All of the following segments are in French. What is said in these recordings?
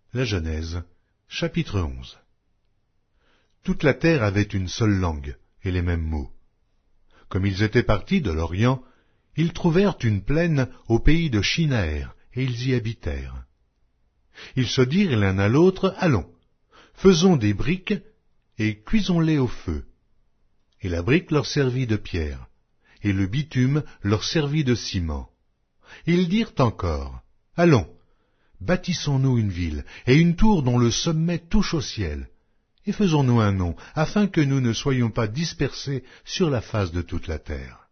La Genèse, chapitre 11. Toute la terre avait une seule langue et les mêmes mots. Comme ils étaient partis de l'Orient, ils trouvèrent une plaine au pays de Shinaër, et ils y habitèrent. Ils se dirent l'un à l'autre, allons, faisons des briques et cuisons-les au feu. Et la brique leur servit de pierre, et le bitume leur servit de ciment. Ils dirent encore, allons, bâtissons-nous une ville, et une tour dont le sommet touche au ciel, et faisons-nous un nom, afin que nous ne soyons pas dispersés sur la face de toute la terre.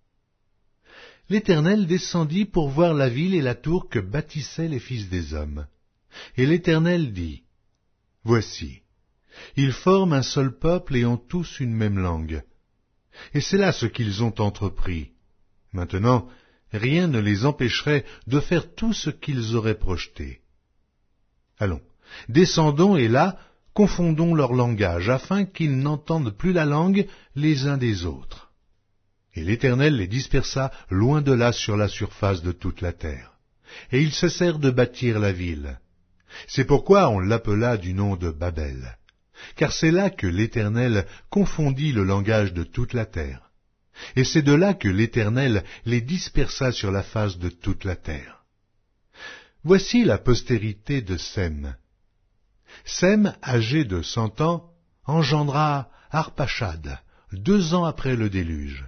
L'Éternel descendit pour voir la ville et la tour que bâtissaient les fils des hommes. Et l'Éternel dit, voici, ils forment un seul peuple et ont tous une même langue. Et c'est là ce qu'ils ont entrepris. Maintenant, rien ne les empêcherait de faire tout ce qu'ils auraient projeté. Allons, descendons et là, confondons leur langage, afin qu'ils n'entendent plus la langue les uns des autres. Et l'Éternel les dispersa loin de là sur la surface de toute la terre. Et ils cessèrent de bâtir la ville. C'est pourquoi on l'appela du nom de Babel, car c'est là que l'Éternel confondit le langage de toute la terre. Et c'est de là que l'Éternel les dispersa sur la face de toute la terre. Voici la postérité de Sem. Sem, âgé de 100 ans, engendra Arpachad, 2 ans après le déluge.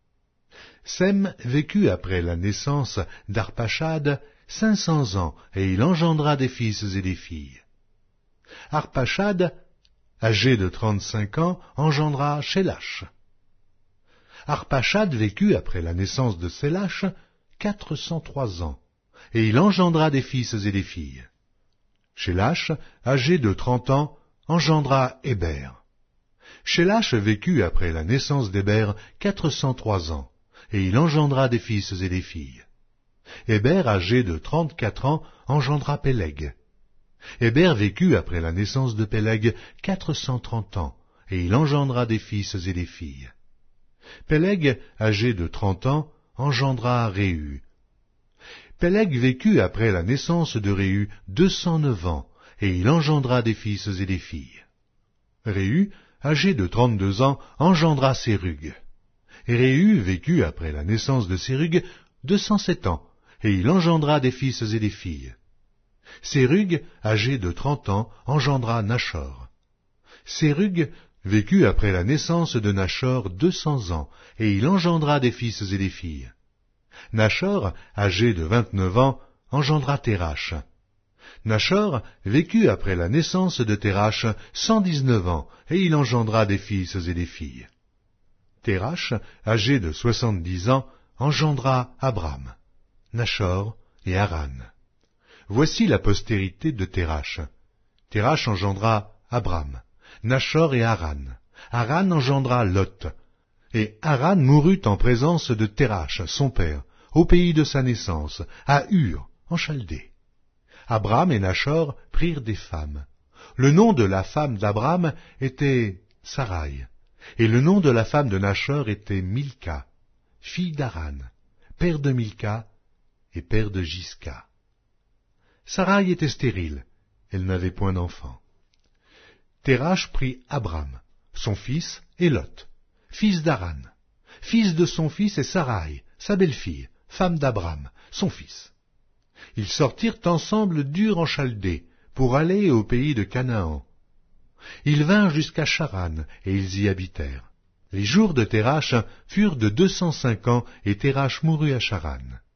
Sem vécut après la naissance d'Arpachad 500 ans, et il engendra des fils et des filles. Arpachad, âgé de 35 ans, engendra Shélach. Arpachad vécut après la naissance de Shélach 403 ans, et il engendra des fils et des filles. Shélach, âgé de 30 ans, engendra Héber. Shélach vécut après la naissance d'Héber 403 ans, et il engendra des fils et des filles. Héber, âgé de 34 ans, engendra Péleg. Héber vécut après la naissance de Péleg 430 ans, et il engendra des fils et des filles. Péleg, âgé de 30 ans, engendra Réu. Péleg vécut après la naissance de Réu 209 ans, et il engendra des fils et des filles. Réu, âgé de 32 ans, engendra Sérug. Réu vécut après la naissance de Sérug 207 ans, et il engendra des fils et des filles. Sérug, âgé de 30 ans, engendra Nachor. Sérug vécut après la naissance de Nachor 200 ans, et il engendra des fils et des filles. Nachor, âgé de 29 ans, engendra Térach. Nachor vécut après la naissance de Térach 119 ans, et il engendra des fils et des filles. Térach, âgé de 70 ans, engendra Abram, Nachor et Haran. Voici la postérité de Térach. Térach engendra Abram, Nachor et Haran. Haran engendra Lot. Et Haran mourut en présence de Térach, son père, au pays de sa naissance, à Ur, en Chaldée. Abram et Nachor prirent des femmes. Le nom de la femme d'Abram était Sarai, et le nom de la femme de Nachor était Milka, fille d'Haran, père de Milka et père de Jisca. Sarai était stérile, elle n'avait point d'enfant. Térach prit Abram, son fils, et Lot, fils d'Haran, fils de son fils, et Sarai, sa belle-fille, femme d'Abram, son fils. Ils sortirent ensemble d'Ur en Chaldée, pour aller au pays de Canaan. Ils vinrent jusqu'à Charan, et ils y habitèrent. Les jours de Térach furent de 205 ans, et Térach mourut à Charan.